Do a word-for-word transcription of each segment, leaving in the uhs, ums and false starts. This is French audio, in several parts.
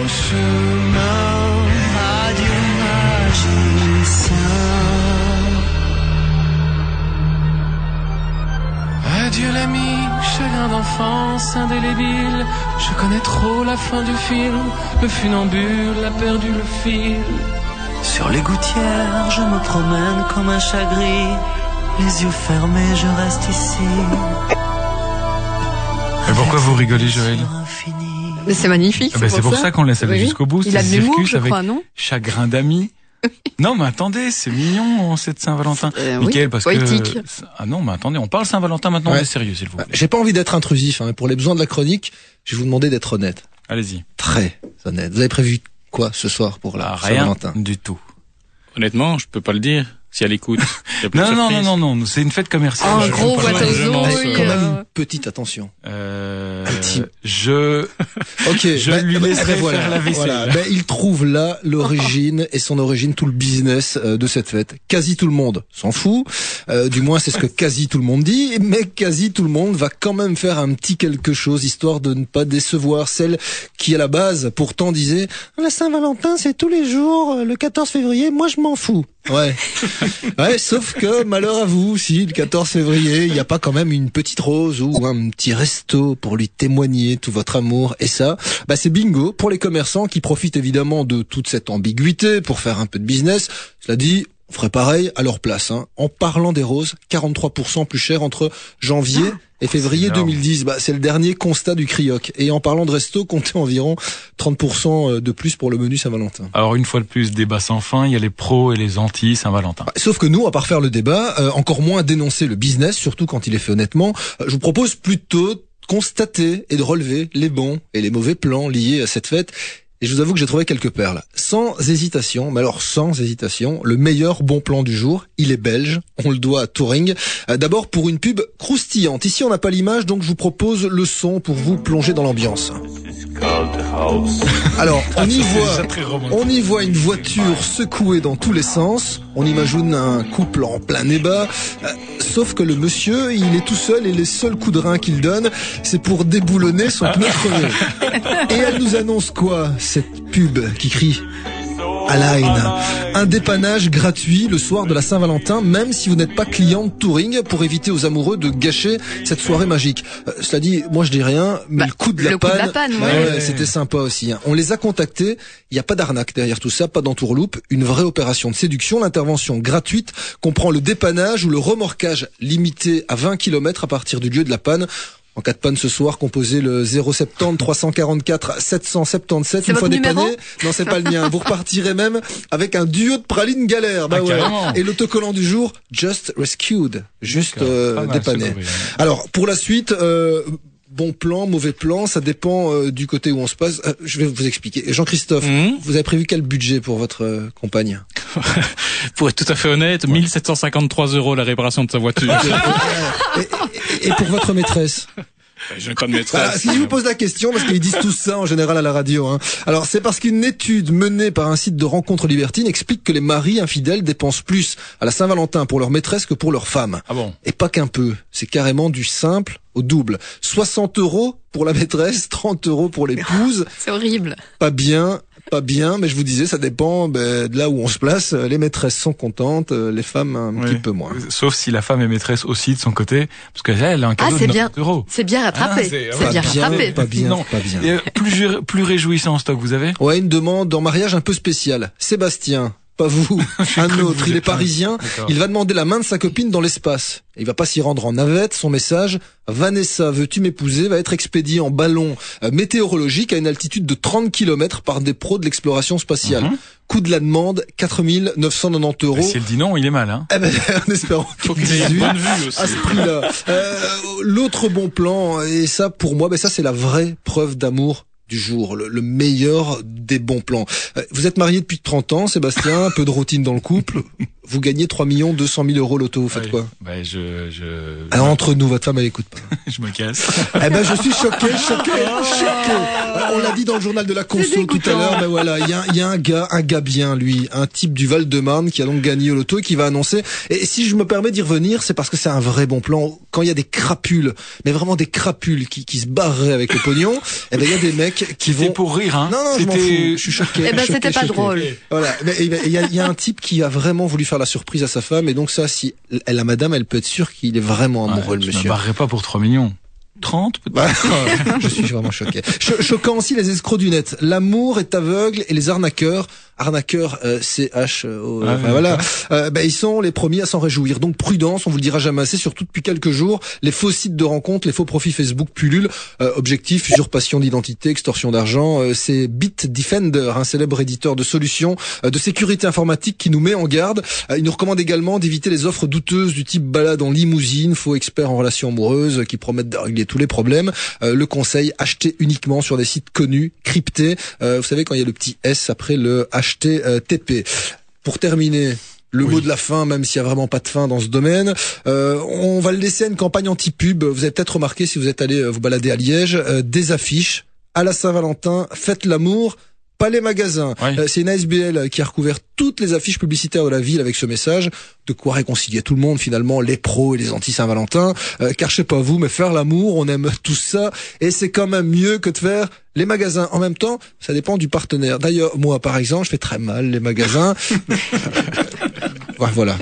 chemin. Adieu magicien. Adieu l'ami, chagrin d'enfance indélébile. Je connais trop la fin du film. Le funambule a perdu le fil. Sur les gouttières, je me promène comme un chat gris. Les yeux fermés, je reste ici. Et pourquoi vous rigolez, Joël ? Mais c'est magnifique. Ah bah c'est, c'est pour pour ça, ça qu'on laisse aller oui. jusqu'au bout. Il a de l'humour, je avec crois, non ? Chagrin d'amis. Non, mais attendez, c'est mignon, cette Saint-Valentin. Euh, Mickaël, oui, parce poétique. que... Ah non, mais attendez, on parle Saint-Valentin maintenant, Ouais. mais sérieux, s'il vous plaît. J'ai pas envie d'être intrusif, hein. Pour les besoins de la chronique, je vais vous demander d'être honnête. Allez-y. Très honnête. Vous avez prévu quoi ce soir pour la Ah, rien Saint-Valentin ? du tout. Honnêtement, je peux pas le dire. Si elle écoute, y a plus de Non, non, surprise. non, non, non, c'est une fête commerciale. Un Je- gros je- boîte aux je- os. Allez, oui, quand même euh, une petite attention. Euh, Petit. je, Ok, Je ben, lui ben, laisserai ben, voilà, faire la vaisselle. voilà. Ben, il trouve là l'origine et son origine, tout le business euh, de cette fête. Quasi tout le monde s'en fout, euh, du moins c'est ce que quasi tout le monde dit, mais quasi tout le monde va quand même faire un petit quelque chose, histoire de ne pas décevoir celle qui à la base pourtant disait « La Saint-Valentin c'est tous les jours, le quatorze février, moi je m'en fous ». Ouais. Ouais, sauf que malheur à vous, si le quatorze février, il n'y a pas quand même une petite rose ou un petit resto pour lui témoigner tout votre amour. Et ça, bah c'est bingo pour les commerçants qui profitent évidemment de toute cette ambiguïté pour faire un peu de business. Cela dit, on ferait pareil à leur place, hein. En parlant des roses, quarante-trois pour cent plus cher entre janvier et février énorme. deux mille dix. Bah, c'est le dernier constat du Crioc. Et en parlant de resto, comptez environ trente pour cent de plus pour le menu Saint-Valentin. Alors, une fois de plus, débat sans fin, il y a les pros et les anti Saint-Valentin. Bah, sauf que nous, à part faire le débat, euh, encore moins dénoncer le business, surtout quand il est fait honnêtement, euh, je vous propose plutôt de constater et de relever les bons et les mauvais plans liés à cette fête. Et je vous avoue que j'ai trouvé quelques perles. Sans hésitation, mais alors sans hésitation, le meilleur bon plan du jour, il est belge, on le doit à Touring. Euh, D'abord pour une pub croustillante. Ici on n'a pas l'image, donc je vous propose le son pour vous plonger dans l'ambiance. Alors, on y voit, on y voit une voiture secouée dans tous les sens. On imagine un couple en plein débat. Euh, sauf que le monsieur, il est tout seul et les seuls coups de rein qu'il donne, c'est pour déboulonner son pneu crevé. Et elle nous annonce quoi, cette pub qui crie Align, un dépannage gratuit le soir de la Saint-Valentin, même si vous n'êtes pas client de Touring, pour éviter aux amoureux de gâcher cette soirée magique. Euh, cela dit, moi je dis rien, mais Bah, le coup de la le coup de panne, la panne, bah ouais. ouais, c'était sympa aussi, hein. On les a contactés, il n'y a pas d'arnaque derrière tout ça, pas d'entourloupe, une vraie opération de séduction. L'intervention gratuite comprend le dépannage ou le remorquage limité à vingt kilomètres à partir du lieu de la panne. En cas de panne ce soir, composez le zéro sept zéro trois cent quarante-quatre sept cent soixante-dix-sept. C'est Une fois votre dépanné, numéro non c'est pas le mien. Vous repartirez même avec un duo de pralines galère. Bah Ah, ouais. carrément. Et l'autocollant du jour, Just Rescued, juste D'accord. euh, Pas mal, dépanné. c'est beau, oui. Alors pour la suite. Euh, Bon plan, mauvais plan, ça dépend euh, du côté où on se passe. Euh, je vais vous expliquer. Jean-Christophe, Mhm. vous avez prévu quel budget pour votre euh, compagne? Pour être tout à fait honnête, mille sept cent cinquante-trois euros la réparation de sa voiture. et, et- et pour votre maîtresse? Je n'ai pas de Voilà, maîtresse. si je vous pose la question, parce qu'ils disent tous ça en général à la radio, hein. Alors c'est parce qu'une étude menée par un site de rencontres libertines explique que les maris infidèles dépensent plus à la Saint-Valentin pour leur maîtresse que pour leur femme. Ah bon? Et pas qu'un peu, c'est carrément du simple au double. soixante euros pour la maîtresse, trente euros pour l'épouse. C'est horrible. Pas bien, pas bien, mais je vous disais, ça dépend ben, de là où on se place. Les maîtresses sont contentes, les femmes un Oui. petit peu moins. Sauf si la femme est maîtresse aussi de son côté, parce que là, elle a un cadeau Ah, c'est de bien. quatre euros. C'est bien rattrapé. Ah, c'est- c'est pas bien bien, rattrapé. pas bien, Non. pas bien. Et, euh, plus, plus réjouissant en stock, vous avez? Ouais, une demande en mariage un peu spéciale. Sébastien, pas vous, un cru que autre, vous il est êtes un- parisien, D'accord. il va demander la main de sa copine dans l'espace. Il va pas s'y rendre en navette, son message, Vanessa, veux-tu m'épouser, va être expédié en ballon euh, météorologique à une altitude de trente kilomètres par des pros de l'exploration spatiale. Mhm. Coût de la demande, quatre mille neuf cent quatre-vingt-dix euros. Et si elle dit non, il est mal, hein. Eh ben, en espérant Faut qu'il qu'il ait dise une oui. bonne vue aussi. À ce prix-là. Euh, l'autre bon plan, et ça pour moi, ben ça c'est la vraie preuve d'amour du jour, le, le meilleur des bons plans. Euh, vous êtes marié depuis trente ans, Sébastien, un peu de routine dans le couple. vous gagnez trois millions deux cent mille euros loto, vous faites ouais, quoi? Bah, je, je... Alors, entre nous, votre femme, elle écoute pas. je me casse. Eh ben, je suis choqué, choqué, choqué. On l'a dit dans le journal de la conso tout à l'heure, mais voilà, il y a, il y a un gars, un gars bien, lui, un type du Val-de-Marne qui a donc gagné au loto et qui va annoncer. Et si je me permets d'y revenir, c'est parce que c'est un vrai bon plan. Quand il y a des crapules, mais vraiment des crapules qui, qui se barreraient avec le pognon, eh ben, il y a des mecs qui vont... C'était pour rire, hein. Non, non, je m'en fous. Je suis choqué. Eh ben, choqué, c'était pas choqué. drôle. Voilà. Mais il y a, il y a un type qui a vraiment voulu faire la surprise à sa femme, et donc ça, si elle, la madame, elle peut être sûre qu'il est vraiment amoureux, Ouais, le je monsieur. me barrerai pas pour trois millions. trente peut-être. Bah, je suis vraiment choqué. Cho- choquant aussi les escrocs du net. L'amour est aveugle et les arnaqueurs, arnaqueurs euh, C H, euh, Ah, enfin, oui, voilà, euh, bah, ils sont les premiers à s'en réjouir. Donc prudence, on vous le dira jamais assez, surtout depuis quelques jours, les faux sites de rencontres, les faux profils Facebook pullulent. Euh, objectif, usurpation d'identité, extorsion d'argent. Euh, c'est Bitdefender, un célèbre éditeur de solutions euh, de sécurité informatique qui nous met en garde. Euh, il nous recommande également d'éviter les offres douteuses du type balade en limousine, faux experts en relations amoureuses euh, qui promettent de régler tous les problèmes. Euh, le conseil, acheter uniquement sur des sites connus, cryptés. Euh, vous savez, quand il y a le petit S après le H T T P. Pour terminer, le Oui. mot de la fin, même s'il y a vraiment pas de fin dans ce domaine, euh, on va le laisser à une campagne anti-pub. Vous avez peut-être remarqué, si vous êtes allé vous balader à Liège, euh, des affiches à la Saint-Valentin, faites l'amour, pas les magasins. Oui. Euh, c'est une A S B L qui a recouvert toutes les affiches publicitaires de la ville avec ce message. De quoi réconcilier tout le monde, finalement, les pros et les anti-Saint-Valentin. Euh, car je sais pas vous, mais faire l'amour, on aime tout ça. Et c'est quand même mieux que de faire les magasins. En même temps, ça dépend du partenaire. D'ailleurs, moi, par exemple, je fais très mal les magasins. Ouais, voilà.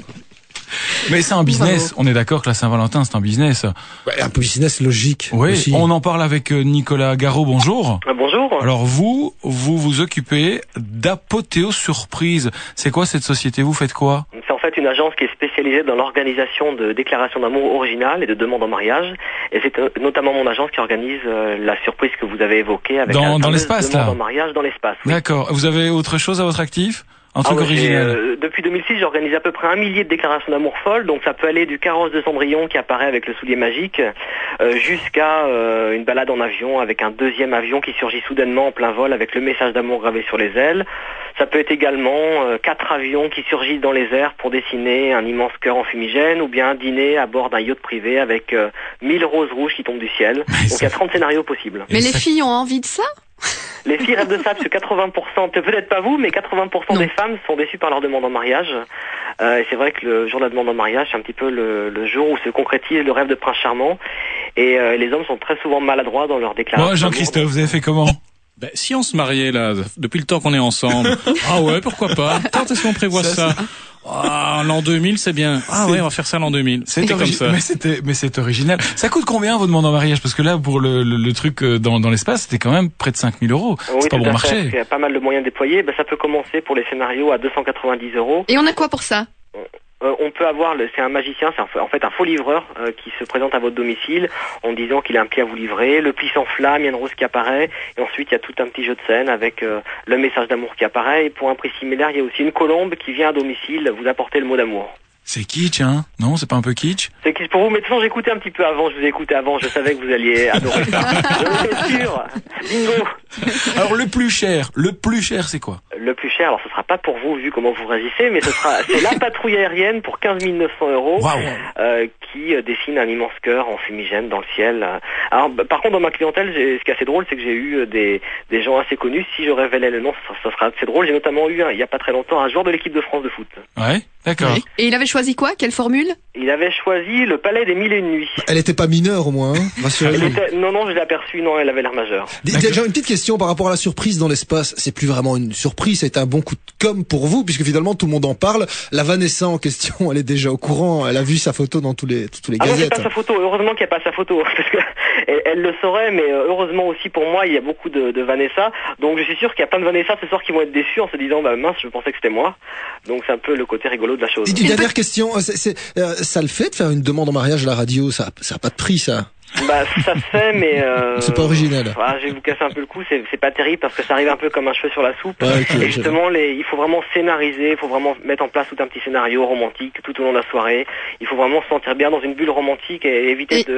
Mais c'est un business. On est d'accord que la Saint-Valentin, c'est un business. Ouais, un peu business logique. Oui, aussi. on en parle avec euh, Nicolas Garot. Bonjour. Ah, bonjour. Alors vous, vous vous occupez d'Apothéo Surprise. C'est quoi cette société? Vous faites quoi? C'est en fait une agence qui est spécialisée dans l'organisation de déclarations d'amour originales et de demandes en mariage. Et c'est euh, notamment mon agence qui organise euh, la surprise que vous avez évoquée avec Dans- la dans fameuse l'espace, demande là. en mariage dans l'espace. Oui. D'accord. Vous avez autre chose à votre actif? Un truc Ah ouais, j'ai, original. euh, depuis deux mille six, j'organise à peu près un millier de déclarations d'amour folles, donc ça peut aller du carrosse de Cendrillon qui apparaît avec le soulier magique, euh, jusqu'à euh, une balade en avion avec un deuxième avion qui surgit soudainement en plein vol avec le message d'amour gravé sur les ailes. Ça peut être également euh, quatre avions qui surgissent dans les airs pour dessiner un immense cœur en fumigène, ou bien un dîner à bord d'un yacht privé avec euh, mille roses rouges qui tombent du ciel. Mais Donc il y a trente scénarios possibles. Mais les ça- filles ont envie de ça? Les filles rêvent de ça, parce que quatre-vingts pour cent, peut-être pas vous, mais quatre-vingts pour cent Non. des femmes sont déçues par leur demande en mariage. Euh, et c'est vrai que le jour de la demande en mariage, c'est un petit peu le, le jour où se concrétise le rêve de prince charmant. Et euh, les hommes sont très souvent maladroits dans leur déclaration. Moi, Jean-Christophe, vous avez fait comment? Ben, si on se mariait là, depuis le temps qu'on est ensemble, ah ouais, pourquoi pas? Quand est-ce qu'on prévoit ça? Ah, l'an deux mille, c'est bien. Ah ouais, on va faire ça l'an deux mille. C'est comme origi- ça. mais c'était, mais c'est original. Ça coûte combien vos demandes en mariage? Parce que là, pour le, le, le truc euh, dans, dans l'espace, c'était quand même près de cinq mille euros. Oui, C'est pas tout bon à fait. marché. Il y a pas mal de moyens déployés. Ben, ça peut commencer pour les scénarios à deux cent quatre-vingt-dix euros. Et on a quoi pour ça? Euh, on peut avoir, le, c'est un magicien, c'est en fait un faux livreur euh, qui se présente à votre domicile en disant qu'il a un pli à vous livrer. Le pli s'enflamme, il y a une rose qui apparaît, et ensuite il y a tout un petit jeu de scène avec euh, le message d'amour qui apparaît. Et pour un prix similaire, il y a aussi une colombe qui vient à domicile vous apporter le mot d'amour. C'est kitsch, hein? Non, c'est pas un peu kitsch? C'est qui pour vous, mais de toute façon j'écoutais un petit peu avant, je vous ai écouté avant, je savais que vous alliez adorer ça. Je suis sûr. Bingo. Alors, le plus cher, le plus cher, c'est quoi? Le plus cher, alors ce sera pas pour vous vu comment vous réagissez, mais ce sera c'est la patrouille aérienne pour quinze mille neuf cents euros. Waouh! Euh, qui euh, dessine un immense cœur en fumigène dans le ciel. Alors, bah, par contre, dans ma clientèle, j'ai, ce qui est assez drôle, c'est que j'ai eu euh, des, des gens assez connus. Si je révélais le nom, ça, ça sera assez drôle. J'ai notamment eu, hein, il y a pas très longtemps, un joueur de l'équipe de France de foot. Ouais, d'accord. Oui. Et il avait choisi quoi? Quelle formule? Il avait choisi le Palais des Mille et une Nuits. Elle était pas mineure au moins, hein, Elle rassurez-vous. était- non, non, je l'ai aperçue, non, elle avait l'air majeure. Des- Déjà une petite question par rapport à la surprise dans l'espace. C'est plus vraiment une surprise, c'est un bon coup de com pour vous puisque finalement tout le monde en parle. La Vanessa en question, elle est déjà au courant. Elle a vu sa photo dans tous les tous les Ah non, c'est gazettes. pas sa photo. Heureusement qu'il n'y a pas sa photo, parce que elle, elle le saurait, mais euh, heureusement aussi pour moi, il y a beaucoup de, de Vanessa. Donc je suis sûr qu'il y a plein de Vanessa ce soir qui vont être déçus en se disant, bah mince, je pensais que c'était moi. Donc c'est un peu le côté rigolo de la chose. Et une dernière question, c'est, c'est, euh, ça le fait de faire une demande en mariage à la radio, ça, ça a pas de prix ça. Bah ça se fait, mais euh, C'est pas original. Voilà, je vais vous casser un peu le coup, c'est, c'est pas terrible parce que ça arrive un peu comme un cheveu sur la soupe. Ouais, ok, et justement, les, il faut vraiment scénariser, il faut vraiment mettre en place tout un petit scénario romantique tout au long de la soirée. Il faut vraiment se sentir bien dans une bulle romantique et éviter Et- de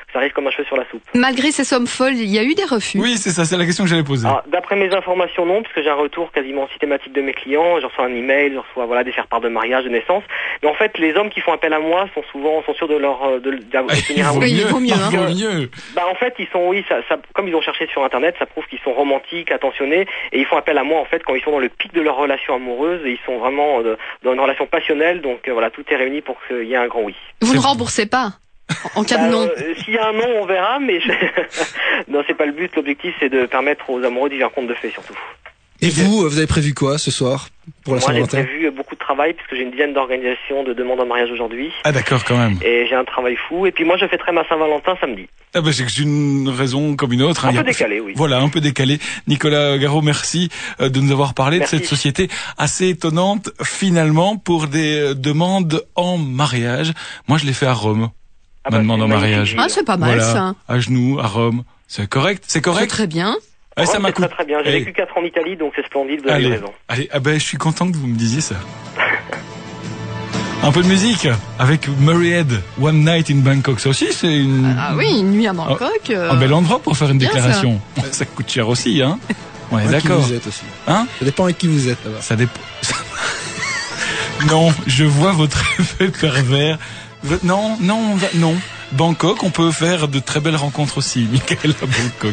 ça arrive comme un cheveu sur la soupe. Malgré ces sommes folles, il y a eu des refus. Oui, c'est ça, c'est la question que j'allais poser. Alors, d'après mes informations, non, parce que j'ai un retour quasiment systématique de mes clients. Je reçois un email, je reçois voilà des faire-part de mariage, de naissance. Mais en fait, les hommes qui font appel à moi sont souvent sont sûrs de leur de d'obtenir un oui, il vaut mieux. Hein. Il vaut mieux. Bah en fait, ils sont oui, ça, ça, comme ils ont cherché sur internet, ça prouve qu'ils sont romantiques, attentionnés, et ils font appel à moi en fait quand ils sont dans le pic de leur relation amoureuse et ils sont vraiment euh, dans une relation passionnelle. Donc euh, voilà, tout est réuni pour qu'il y ait un grand oui. Vous ne remboursez pas en cas bah, de non. Euh, S'il y a un non, on verra, mais je... non, c'est pas le but. L'objectif, c'est de permettre aux amoureux d'y faire compte de fait surtout. Et vous, vous avez prévu quoi ce soir pour la Moi, j'ai Saint-Valentin? prévu beaucoup de travail puisque j'ai une dizaine d'organisations de demandes en mariage aujourd'hui. Ah d'accord, quand même. Et j'ai un travail fou. Et puis moi, je fêterai ma Saint-Valentin samedi. Ah bah, c'est une raison comme une autre. Un hein. peu Il y a- décalé, oui. Voilà, un peu décalé. Nicolas Garot, merci euh, de nous avoir parlé Merci. de cette société assez étonnante finalement pour des euh, demandes en mariage. Moi, je l'ai fait à Rome. Ah Ma bah, demande c'est en une mariage. magnifique ville. Ah, c'est pas mal Voilà, ça. à genoux, à Rome. C'est correct, c'est C'est correct. très bien. Ah, ça Rome, m'a c'est très coûté. très bien. J'ai Allez. vécu quatre ans en Italie, donc c'est splendide, vous avez Allez, raison. allez, ah ben, je suis content que vous me disiez ça. Un peu de musique avec Murrayhead, One Night in Bangkok. Ça aussi, c'est une, Ah oui, une nuit à Bangkok. euh, un bel endroit pour faire une bien, ça. déclaration. Ça. coûte cher aussi, hein. On est Avec qui d'accord. vous êtes aussi. Hein? Ça dépend avec qui vous êtes là-bas. Ça dépend. Non, je vois votre effet pervers. V- Non, non, on va... non. Bangkok, on peut faire de très belles rencontres aussi. Michael à Bangkok.